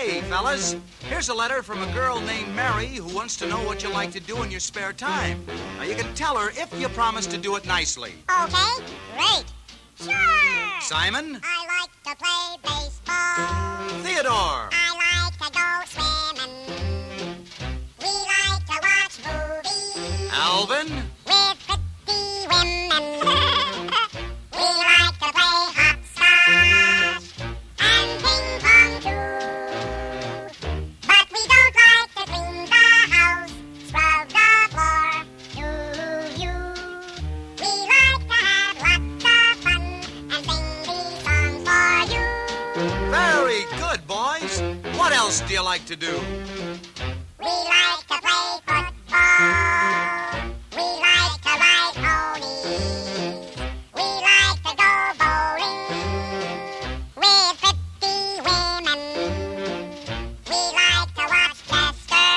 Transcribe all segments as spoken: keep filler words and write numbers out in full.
Hey, fellas, here's a letter from a girl named Mary who wants to know what you like to do in your spare time. Now, you can tell her if you promise to do it nicely. Okay, great. Sure. Simon? I like to play baseball. Theodore? I like to go swimming. We like to watch movies. Alvin? With pretty women. We like to play hopscotch and ping pong too. But we don't like to clean the house, scrub the floor, do you? We like to have lots of fun and sing these songs for you. Very good, boys. What else do you like to do? We like to play football. We like to ride ponies. We like to go bowling with pretty women. We like to watch Chester,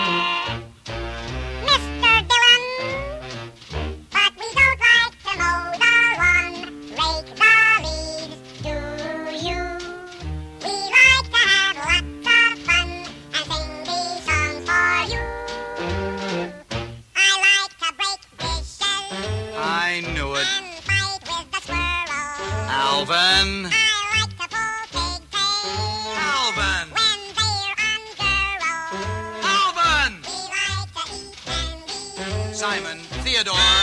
Mister Dillon. But we don't like to mow the lawn, rake the leaves, do you? We like to have lots of fun and sing these songs for you. I like to break dishes I knew it. and fight with the squirrels. Alvin? I like to pull pigtails Alvin? when they're on girls. Alvin! We like to eat candy Simon? Theodore?